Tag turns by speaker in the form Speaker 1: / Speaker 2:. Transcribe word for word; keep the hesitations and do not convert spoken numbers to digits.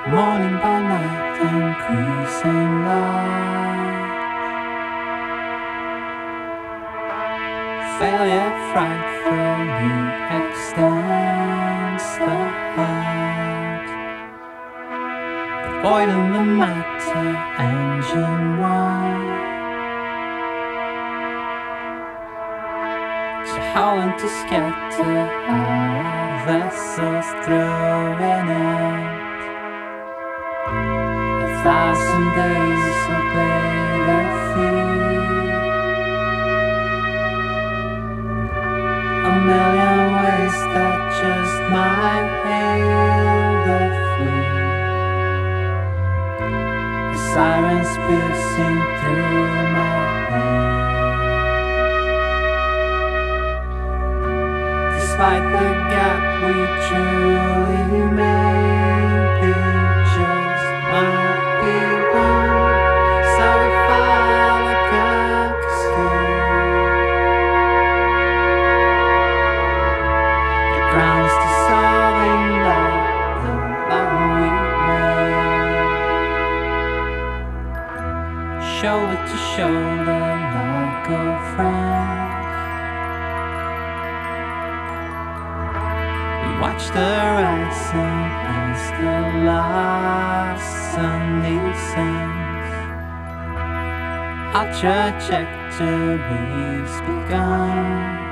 Speaker 1: Morning by night, increasing light. Failure frightfully extends the heart. The void in the matter engine run. So howling to scatter our vessels throwing out. A thousand days obey the feet. A million ways that just might hail the fleet. The sirens piercing through my head. Despite the gap we truly made, just might be one. So we fall like a cascade. The ground's dissolving like the land we made. Shoulder to shoulder like a friend. Watch the rising as the last sun descends. Our trajectory's begun.